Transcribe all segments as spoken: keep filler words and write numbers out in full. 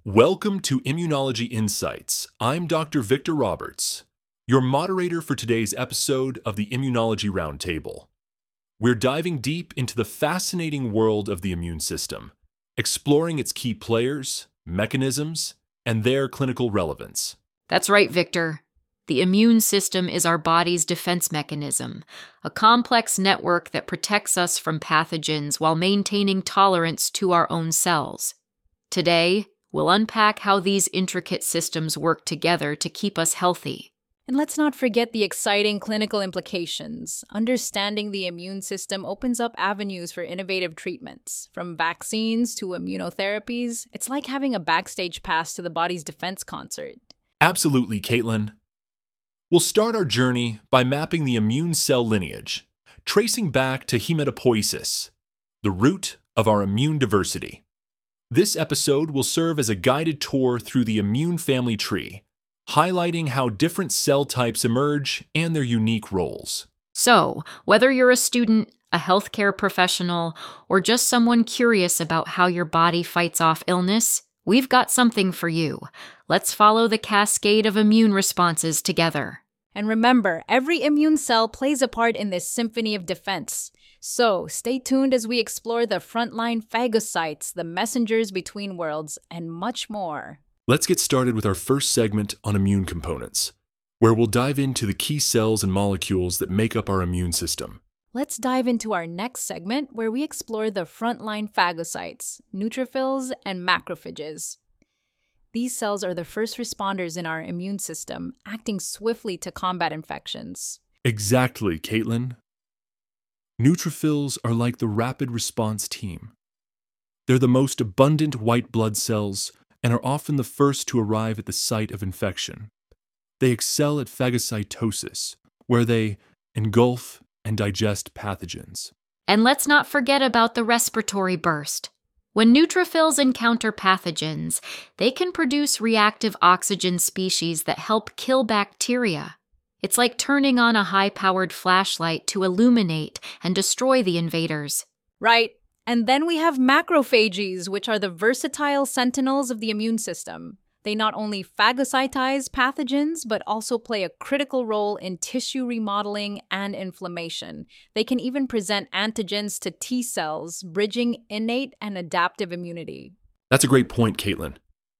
Welcome to Immunology Insights. I'm Doctor Victor Roberts, your moderator for today's episode of the Immunology Roundtable. We're diving deep into the fascinating world of the immune system, exploring its key players, mechanisms, and their clinical relevance. That's right, Victor. The immune system is our body's defense mechanism, a complex network that protects us from pathogens while maintaining tolerance to our own cells. Today, we'll unpack how these intricate systems work together to keep us healthy. And let's not forget the exciting clinical implications. Understanding the immune system opens up avenues for innovative treatments. From vaccines to immunotherapies, it's like having a backstage pass to the body's defense concert. Absolutely, Caitlin. We'll start our journey by mapping the immune cell lineage, tracing back to hematopoiesis, the root of our immune diversity. This episode will serve as a guided tour through the immune family tree, highlighting how different cell types emerge and their unique roles. So, whether you're a student, a healthcare professional, or just someone curious about how your body fights off illness, we've got something for you. Let's follow the cascade of immune responses together. And remember, every immune cell plays a part in this symphony of defense. So, stay tuned as we explore the frontline phagocytes, the messengers between worlds, and much more. Let's get started with our first segment on immune components, where we'll dive into the key cells and molecules that make up our immune system. Let's dive into our next segment, where we explore the frontline phagocytes, neutrophils, and macrophages. These cells are the first responders in our immune system, acting swiftly to combat infections. Exactly, Caitlin. Neutrophils are like the rapid response team. They're the most abundant white blood cells and are often the first to arrive at the site of infection. They excel at phagocytosis, where they engulf and digest pathogens. And let's not forget about the respiratory burst. When neutrophils encounter pathogens, they can produce reactive oxygen species that help kill bacteria. It's like turning on a high-powered flashlight to illuminate and destroy the invaders. Right. And then we have macrophages, which are the versatile sentinels of the immune system. They not only phagocytize pathogens, but also play a critical role in tissue remodeling and inflammation. They can even present antigens to T cells, bridging innate and adaptive immunity. That's a great point, Caitlin.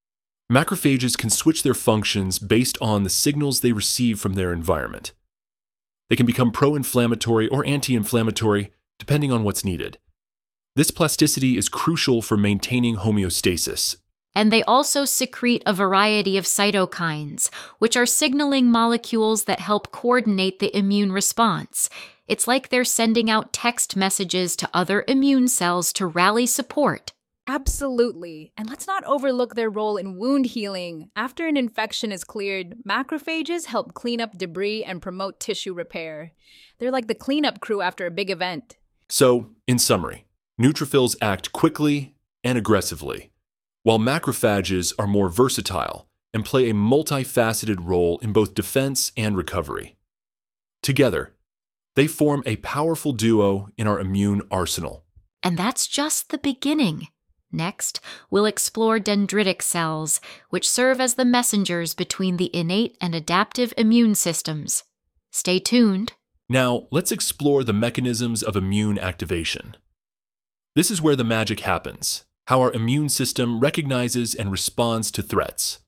Macrophages can switch their functions based on the signals they receive from their environment. They can become pro-inflammatory or anti-inflammatory, depending on what's needed. This plasticity is crucial for maintaining homeostasis. And they also secrete a variety of cytokines, which are signaling molecules that help coordinate the immune response. It's like they're sending out text messages to other immune cells to rally support. Absolutely. And let's not overlook their role in wound healing. After an infection is cleared, macrophages help clean up debris and promote tissue repair. They're like the cleanup crew after a big event. So, in summary, neutrophils act quickly and aggressively, while macrophages are more versatile and play a multifaceted role in both defense and recovery. Together, they form a powerful duo in our immune arsenal. And that's just the beginning. Next, we'll explore dendritic cells, which serve as the messengers between the innate and adaptive immune systems. Stay tuned. Now, let's explore the mechanisms of immune activation. This is where the magic happens, how our immune system recognizes and responds to threats.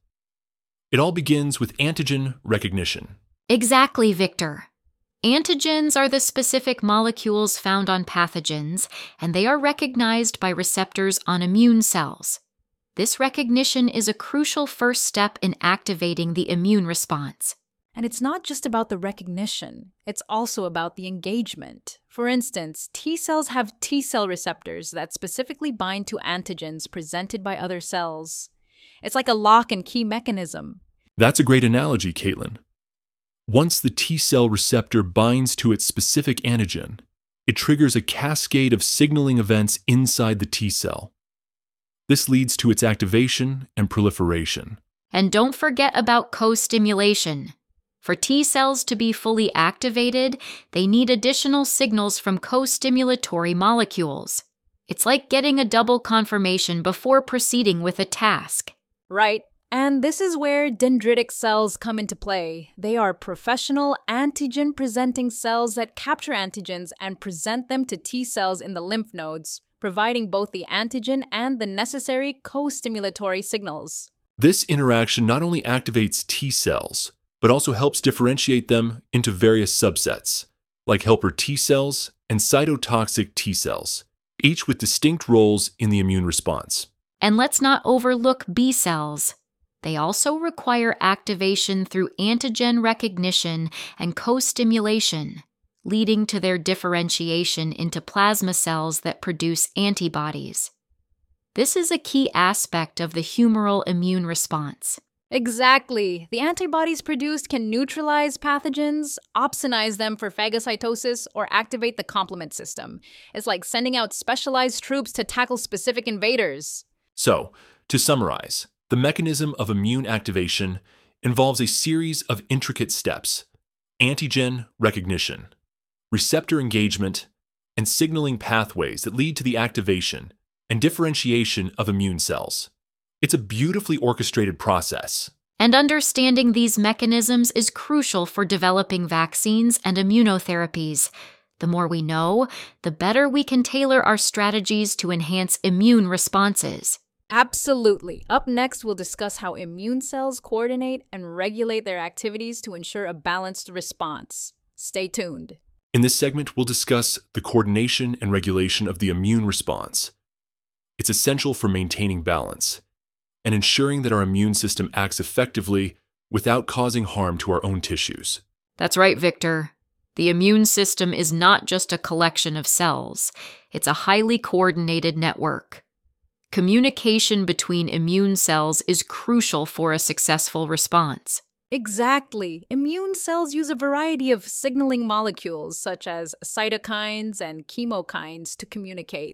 It all begins with antigen recognition. Exactly, Victor. Antigens are the specific molecules found on pathogens, and they are recognized by receptors on immune cells. This recognition is a crucial first step in activating the immune response. And it's not just about the recognition, it's also about the engagement. For instance, T cells have T cell receptors that specifically bind to antigens presented by other cells. It's like a lock and key mechanism. That's a great analogy, Caitlin. Once the T cell receptor binds to its specific antigen, it triggers a cascade of signaling events inside the T cell. This leads to its activation and proliferation. And don't forget about co-stimulation. For T cells to be fully activated, they need additional signals from co-stimulatory molecules. It's like getting a double confirmation before proceeding with a task. Right. And this is where dendritic cells come into play. They are professional antigen-presenting cells that capture antigens and present them to T cells in the lymph nodes, providing both the antigen and the necessary co-stimulatory signals. This interaction not only activates T cells, but also helps differentiate them into various subsets, like helper T cells and cytotoxic T cells, each with distinct roles in the immune response. And let's not overlook B cells. They also require activation through antigen recognition and co-stimulation, leading to their differentiation into plasma cells that produce antibodies. This is a key aspect of the humoral immune response. Exactly. The antibodies produced can neutralize pathogens, opsonize them for phagocytosis, or activate the complement system. It's like sending out specialized troops to tackle specific invaders. So, to summarize, the mechanism of immune activation involves a series of intricate steps: antigen recognition, receptor engagement, and signaling pathways that lead to the activation and differentiation of immune cells. It's a beautifully orchestrated process. And understanding these mechanisms is crucial for developing vaccines and immunotherapies. The more we know, the better we can tailor our strategies to enhance immune responses. Absolutely. Up next, we'll discuss how immune cells coordinate and regulate their activities to ensure a balanced response. Stay tuned. In this segment, we'll discuss the coordination and regulation of the immune response. It's essential for maintaining balance and ensuring that our immune system acts effectively without causing harm to our own tissues. That's right, Victor. The immune system is not just a collection of cells. It's a highly coordinated network. Communication between immune cells is crucial for a successful response. Exactly. Immune cells use a variety of signaling molecules, such as cytokines and chemokines, to communicate.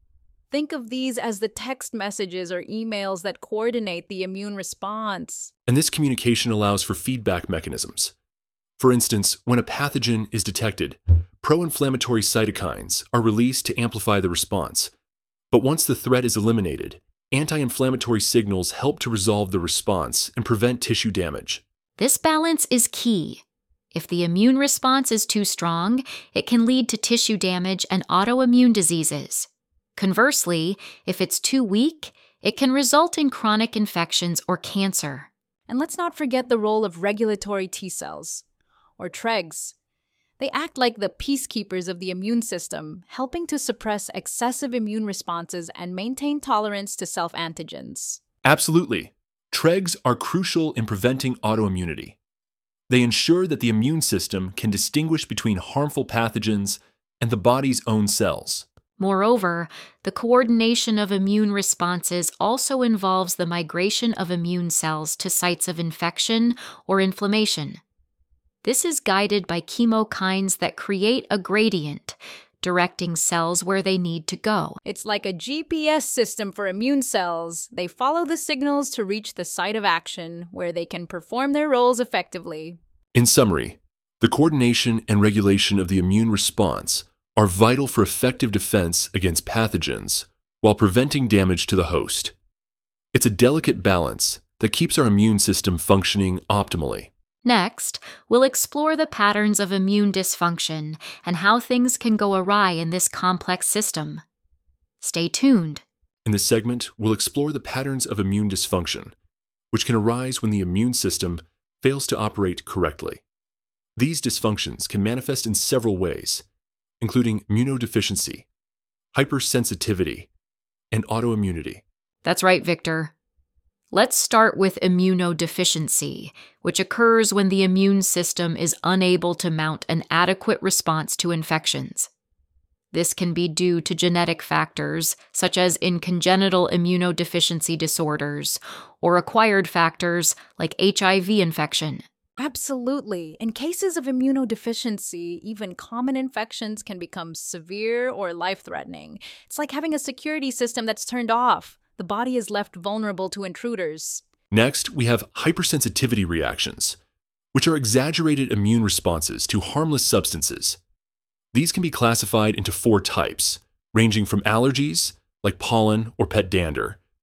Think of these as the text messages or emails that coordinate the immune response. And this communication allows for feedback mechanisms. For instance, when a pathogen is detected, pro-inflammatory cytokines are released to amplify the response. But once the threat is eliminated, anti-inflammatory signals help to resolve the response and prevent tissue damage. This balance is key. If the immune response is too strong, it can lead to tissue damage and autoimmune diseases. Conversely, if it's too weak, it can result in chronic infections or cancer. And let's not forget the role of regulatory T cells, or TREGs. They act like the peacekeepers of the immune system, helping to suppress excessive immune responses and maintain tolerance to self-antigens. Absolutely. TREGs are crucial in preventing autoimmunity. They ensure that the immune system can distinguish between harmful pathogens and the body's own cells. Moreover, the coordination of immune responses also involves the migration of immune cells to sites of infection or inflammation. This is guided by chemokines that create a gradient, directing cells where they need to go. It's like a G P S system for immune cells. They follow the signals to reach the site of action, where they can perform their roles effectively. In summary, the coordination and regulation of the immune response are vital for effective defense against pathogens while preventing damage to the host. It's a delicate balance that keeps our immune system functioning optimally. Next, we'll explore the patterns of immune dysfunction and how things can go awry in this complex system. Stay tuned. In this segment, we'll explore the patterns of immune dysfunction, which can arise when the immune system fails to operate correctly. These dysfunctions can manifest in several ways, including immunodeficiency, hypersensitivity, and autoimmunity. That's right, Victor. Let's start with immunodeficiency, which occurs when the immune system is unable to mount an adequate response to infections. This can be due to genetic factors, such as in congenital immunodeficiency disorders, or acquired factors like H I V infection. Absolutely. In cases of immunodeficiency, even common infections can become severe or life-threatening. It's like having a security system that's turned off. The body is left vulnerable to intruders. Next, we have hypersensitivity reactions, which are exaggerated immune responses to harmless substances. These can be classified into four types, ranging from allergies, like pollen or pet dander,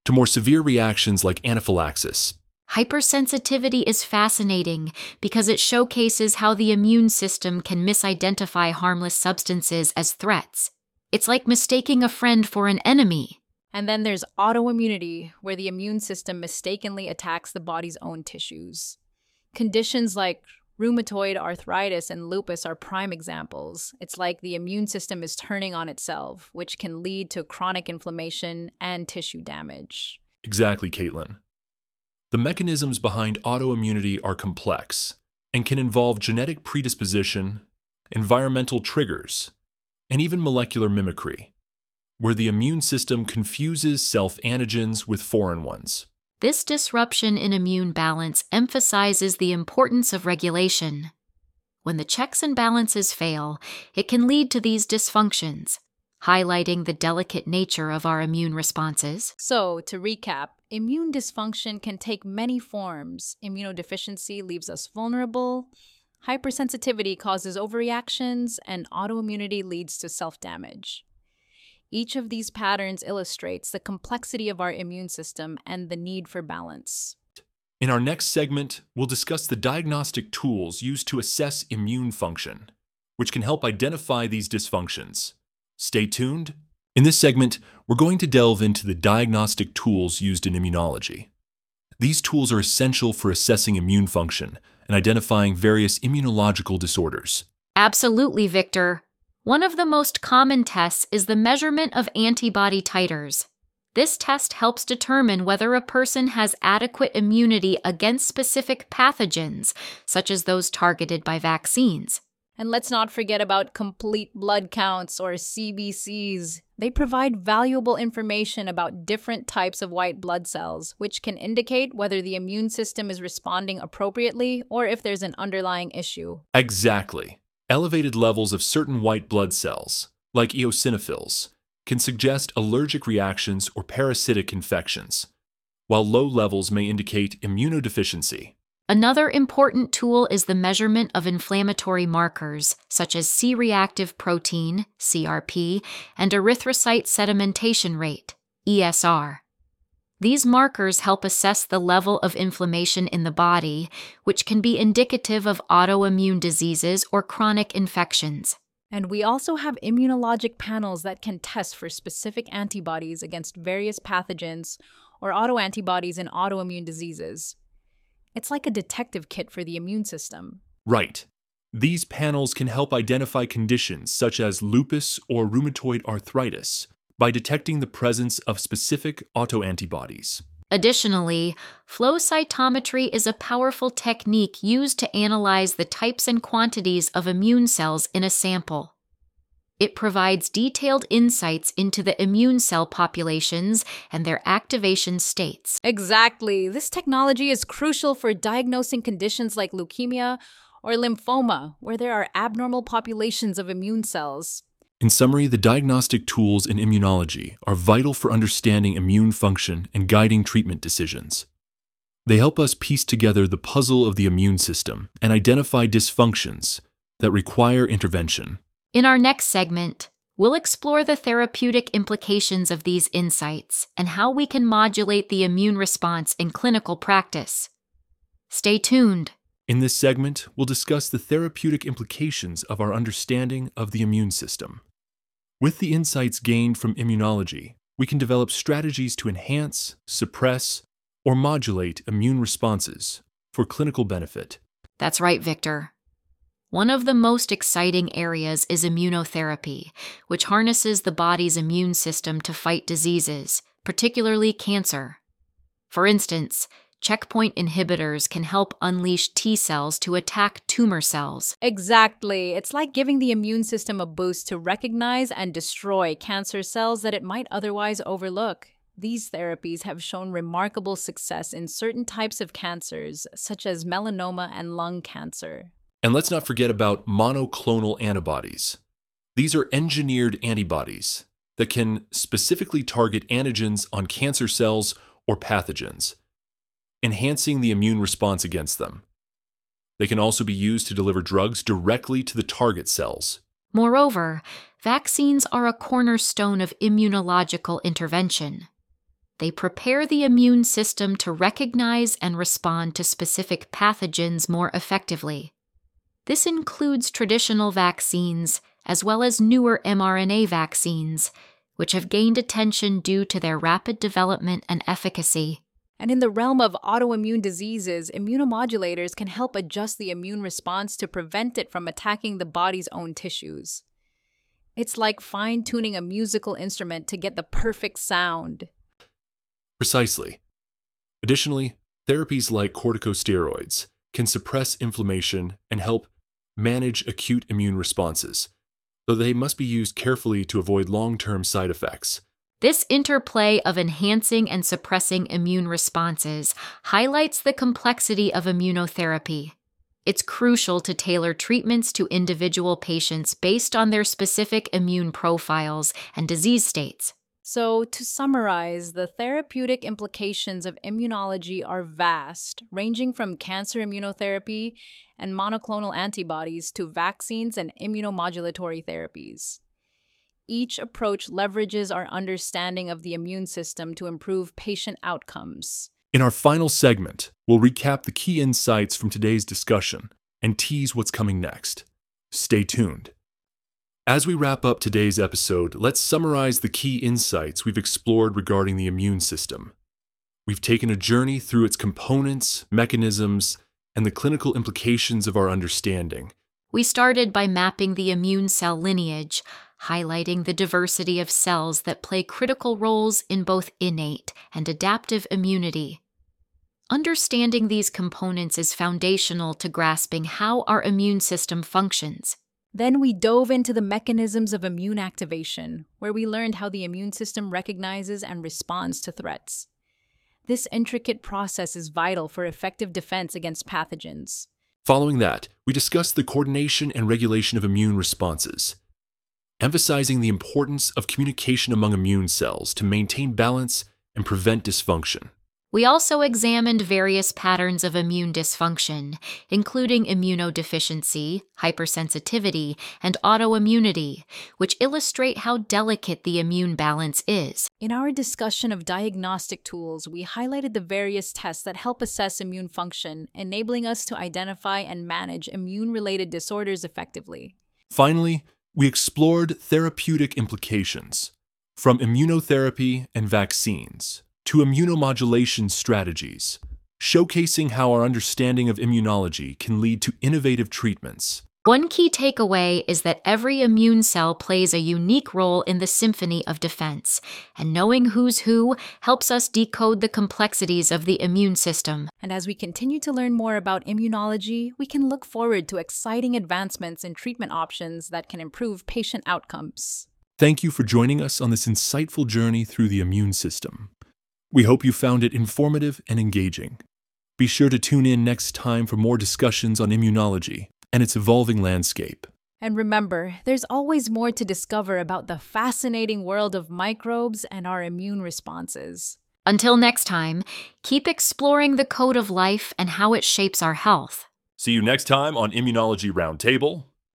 to more severe reactions like anaphylaxis. Hypersensitivity is fascinating because it showcases how the immune system can misidentify harmless substances as threats. It's like mistaking a friend for an enemy. And then there's autoimmunity, where the immune system mistakenly attacks the body's own tissues. Conditions like rheumatoid arthritis and lupus are prime examples. It's like the immune system is turning on itself, which can lead to chronic inflammation and tissue damage. Exactly, Caitlin. The mechanisms behind autoimmunity are complex and can involve genetic predisposition, environmental triggers, and even molecular mimicry, where the immune system confuses self-antigens with foreign ones. This disruption in immune balance emphasizes the importance of regulation. When the checks and balances fail, it can lead to these dysfunctions, highlighting the delicate nature of our immune responses. So, to recap, immune dysfunction can take many forms. Immunodeficiency leaves us vulnerable, hypersensitivity causes overreactions, and autoimmunity leads to self-damage. Each of these patterns illustrates the complexity of our immune system and the need for balance. In our next segment, we'll discuss the diagnostic tools used to assess immune function, which can help identify these dysfunctions. Stay tuned. In this segment, we're going to delve into the diagnostic tools used in immunology. These tools are essential for assessing immune function and identifying various immunological disorders. Absolutely, Victor. One of the most common tests is the measurement of antibody titers. This test helps determine whether a person has adequate immunity against specific pathogens, such as those targeted by vaccines. And let's not forget about complete blood counts, or C B Cs. They provide valuable information about different types of white blood cells, which can indicate whether the immune system is responding appropriately or if there's an underlying issue. Exactly. Elevated levels of certain white blood cells, like eosinophils, can suggest allergic reactions or parasitic infections, while low levels may indicate immunodeficiency. Another important tool is the measurement of inflammatory markers, such as C-reactive protein, C R P, and erythrocyte sedimentation rate, E S R. These markers help assess the level of inflammation in the body, which can be indicative of autoimmune diseases or chronic infections. And we also have immunologic panels that can test for specific antibodies against various pathogens or autoantibodies in autoimmune diseases. It's like a detective kit for the immune system. Right. These panels can help identify conditions such as lupus or rheumatoid arthritis by detecting the presence of specific autoantibodies. Additionally, flow cytometry is a powerful technique used to analyze the types and quantities of immune cells in a sample. It provides detailed insights into the immune cell populations and their activation states. Exactly. This technology is crucial for diagnosing conditions like leukemia or lymphoma, where there are abnormal populations of immune cells. In summary, the diagnostic tools in immunology are vital for understanding immune function and guiding treatment decisions. They help us piece together the puzzle of the immune system and identify dysfunctions that require intervention. In our next segment, we'll explore the therapeutic implications of these insights and how we can modulate the immune response in clinical practice. Stay tuned. In this segment, we'll discuss the therapeutic implications of our understanding of the immune system. With the insights gained from immunology, we can develop strategies to enhance, suppress, or modulate immune responses for clinical benefit. That's right, Victor. One of the most exciting areas is immunotherapy, which harnesses the body's immune system to fight diseases, particularly cancer. For instance, checkpoint inhibitors can help unleash T cells to attack tumor cells. Exactly. It's like giving the immune system a boost to recognize and destroy cancer cells that it might otherwise overlook. These therapies have shown remarkable success in certain types of cancers, such as melanoma and lung cancer. And let's not forget about monoclonal antibodies. These are engineered antibodies that can specifically target antigens on cancer cells or pathogens, enhancing the immune response against them. They can also be used to deliver drugs directly to the target cells. Moreover, vaccines are a cornerstone of immunological intervention. They prepare the immune system to recognize and respond to specific pathogens more effectively. This includes traditional vaccines, as well as newer mRNA vaccines, which have gained attention due to their rapid development and efficacy. And in the realm of autoimmune diseases, immunomodulators can help adjust the immune response to prevent it from attacking the body's own tissues. It's like fine-tuning a musical instrument to get the perfect sound. Precisely. Additionally, therapies like corticosteroids can suppress inflammation and help manage acute immune responses, though they must be used carefully to avoid long-term side effects. This interplay of enhancing and suppressing immune responses highlights the complexity of immunotherapy. It's crucial to tailor treatments to individual patients based on their specific immune profiles and disease states. So, to summarize, the therapeutic implications of immunology are vast, ranging from cancer immunotherapy and monoclonal antibodies to vaccines and immunomodulatory therapies. Each approach leverages our understanding of the immune system to improve patient outcomes. In our final segment, we'll recap the key insights from today's discussion and tease what's coming next. Stay tuned. As we wrap up today's episode, let's summarize the key insights we've explored regarding the immune system. We've taken a journey through its components, mechanisms, and the clinical implications of our understanding. We started by mapping the immune cell lineage, highlighting the diversity of cells that play critical roles in both innate and adaptive immunity. Understanding these components is foundational to grasping how our immune system functions. Then we dove into the mechanisms of immune activation, where we learned how the immune system recognizes and responds to threats. This intricate process is vital for effective defense against pathogens. Following that, we discussed the coordination and regulation of immune responses, emphasizing the importance of communication among immune cells to maintain balance and prevent dysfunction. We also examined various patterns of immune dysfunction, including immunodeficiency, hypersensitivity, and autoimmunity, which illustrate how delicate the immune balance is. In our discussion of diagnostic tools, we highlighted the various tests that help assess immune function, enabling us to identify and manage immune-related disorders effectively. Finally, we explored therapeutic implications, from immunotherapy and vaccines to immunomodulation strategies, showcasing how our understanding of immunology can lead to innovative treatments. One key takeaway is that every immune cell plays a unique role in the symphony of defense, and knowing who's who helps us decode the complexities of the immune system. And as we continue to learn more about immunology, we can look forward to exciting advancements in treatment options that can improve patient outcomes. Thank you for joining us on this insightful journey through the immune system. We hope you found it informative and engaging. Be sure to tune in next time for more discussions on immunology and its evolving landscape. And remember, there's always more to discover about the fascinating world of microbes and our immune responses. Until next time, keep exploring the code of life and how it shapes our health. See you next time on Immunology Roundtable.